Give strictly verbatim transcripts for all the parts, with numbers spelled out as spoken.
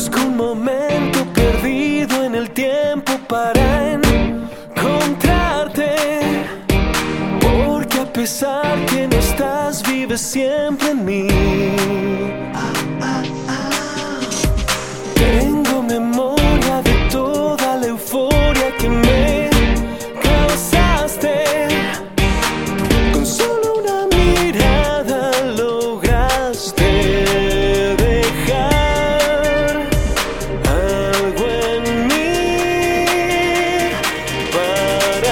Busco un momento perdido en el tiempo para encontrarte, porque a pesar que no estás, vives siempre en mí. Tengo memoria de toda la euforia que me causaste. Con solo una mirada lograste dejar algo en mí para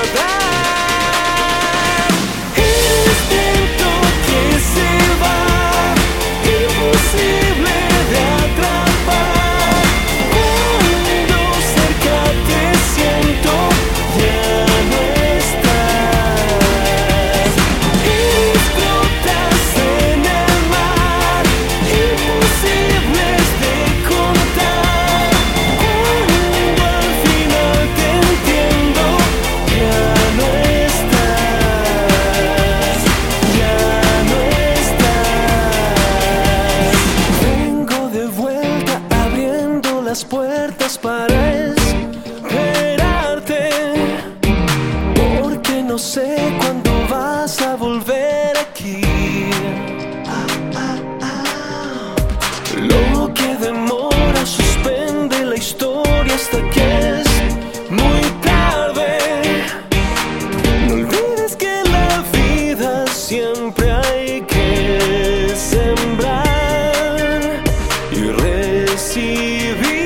dar. Es viento que se va, imposible de atrapar. Cuando cerca te siento, ya no estás. Explotas en el mar, imposibles de contar. Cuando al final te entiendo, ya no estás, ya no estás. Vengo de vuelta abriendo las puertas para esperarte, porque no sé cuándo vas a volver aquí. Lo que demora suspende la historia hasta que es muy tarde. No olvides que la vida siempre hay que sembrar y recibir.